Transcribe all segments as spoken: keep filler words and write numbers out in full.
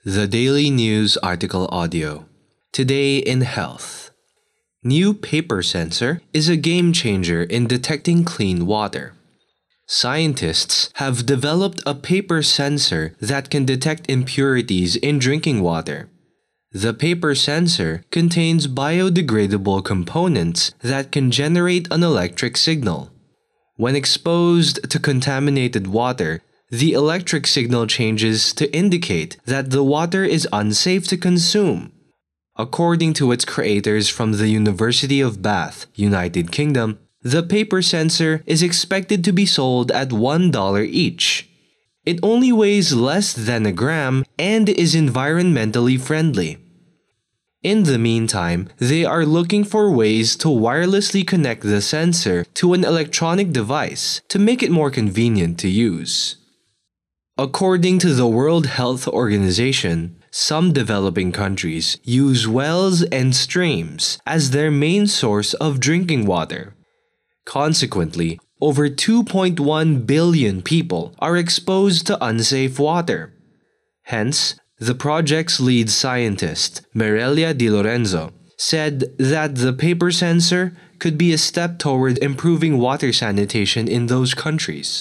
The Daily News Article Audio. Today in Health. New paper sensor is a game changer in detecting clean water. Scientists have developed a paper sensor that can detect impurities in drinking water. The paper sensor contains biodegradable components that can generate an electric signal. When exposed to contaminated water, the electric signal changes to indicate that the water is unsafe to consume. According to its creators from the University of Bath, United Kingdom, the paper sensor is expected to be sold at one dollar each. It only weighs less than a gram and is environmentally friendly. In the meantime, they are looking for ways to wirelessly connect the sensor to an electronic device to make it more convenient to use. According to the World Health Organization, some developing countries use wells and streams as their main source of drinking water. Consequently, over two point one billion people are exposed to unsafe water. Hence, the project's lead scientist, Mirelia Di Lorenzo, said that the paper sensor could be a step toward improving water sanitation in those countries.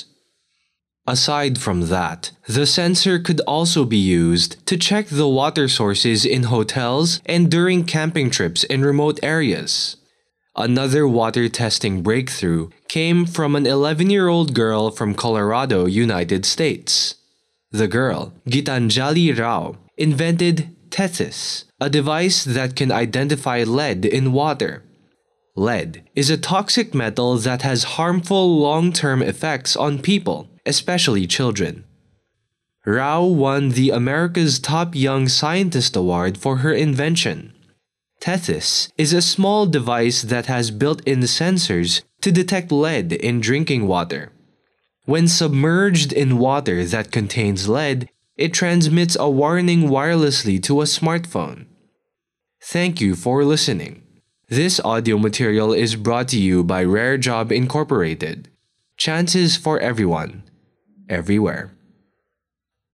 Aside from that, the sensor could also be used to check the water sources in hotels and during camping trips in remote areas. Another water testing breakthrough came from an eleven-year-old girl from Colorado, United States. The girl, Gitanjali Rao, invented Tethys, a device that can identify lead in water. Lead is a toxic metal that has harmful long-term effects on people, especially children. Rao won the America's Top Young Scientist Award for her invention. Tethys is a small device that has built-in sensors to detect lead in drinking water. When submerged in water that contains lead, it transmits a warning wirelessly to a smartphone. Thank you for listening. This audio material is brought to you by Rare Job Incorporated. Chances for everyone, everywhere.